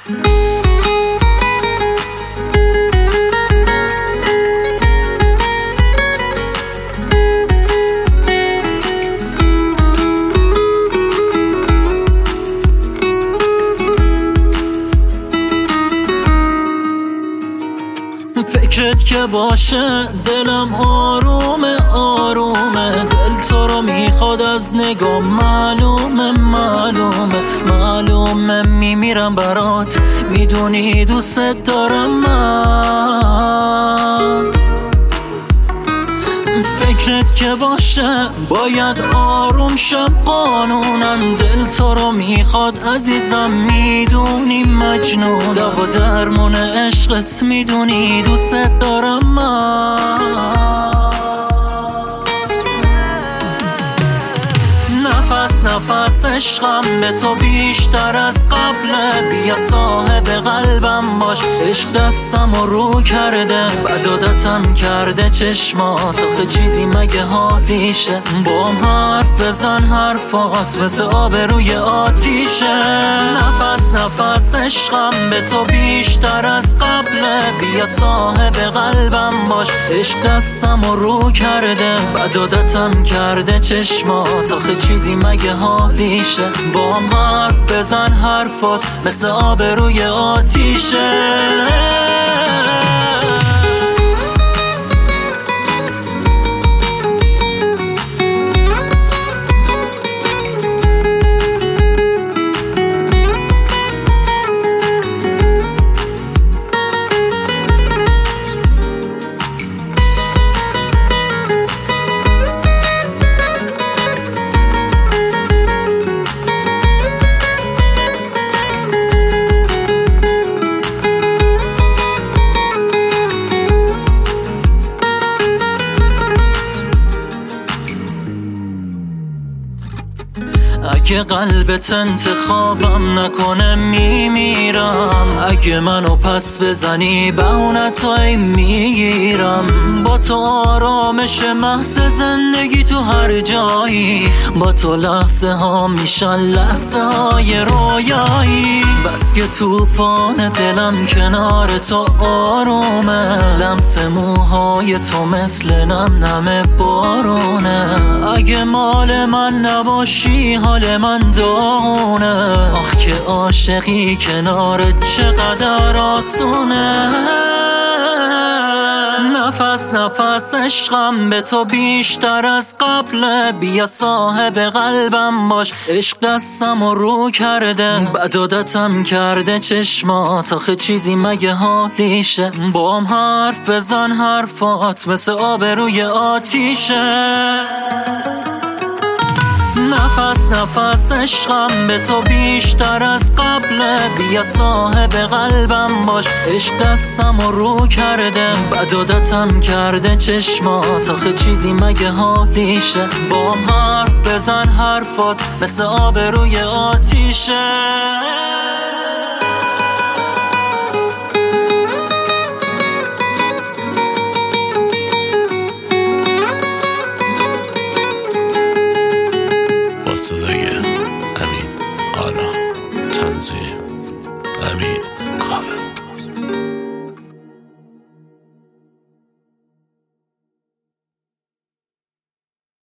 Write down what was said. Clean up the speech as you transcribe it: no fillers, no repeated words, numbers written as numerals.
فکرت که باشه دلم آرومه آرومه، دل تو رو میخواد از نگاه، معلومه معلومه معلومه، میمیرم برات، میدونی دوست دارم من. فکرت که باشه باید آروم شم قانونم، دل تو رو میخواد عزیزم، میدونی مجنون، دوا درمون عشقت، میدونی دوست دارم من. نفس نفس عشقم به تو بیشتر از قبله، بیا صاحب قلبم باش، عشق دستم رو کرده، بد عادتم کرده چشمات، آخه چیزی مگه حالیشه، بام حرف بزن حرفات مثل آب روی آتیشه. نفس نفس عشقم به تو بیشتر از قبله، بیا صاحب قلبم باش، عشق دستم رو کرده، بد عادتم کرده چشمات، آخه چیزی مگه حالیشه، بام حرف بزن حرفات مثل آب روی آتیشه. اگه قلبت انتخابم نکنه میمیرم، اگه منو پس بزنی بهونتای میگیرم، با تو آرامش محض زندگی تو هر جایی، با تو لحظه ها میشن لحظه های رویایی، بس که توفان دلم کنار تو آرومه، لمس موهای تو مثل نم نم بارونه، اگه مال من نباشی حال من داغونه، آخ که عاشقی کنارت چقدر آسونه. نفس نفس عشقم به تو بیشتر از قبله، بیا صاحب قلبم باش، عشق دستم رو کرده، بد عادتم کرده چشمات، آخه چیزی مگه حالیشه، بام حرف بزن حرفات مثل آب روی آتیشه. نفس نفس عشقم به تو بیشتر از قبله، بیا صاحب قلبم باش، عشق دستم رو کرده، بد عادتم کرده چشمات، آخه چیزی مگه حالیشه، بام حرف بزن حرفات مثل آب روی آتیشه. صدای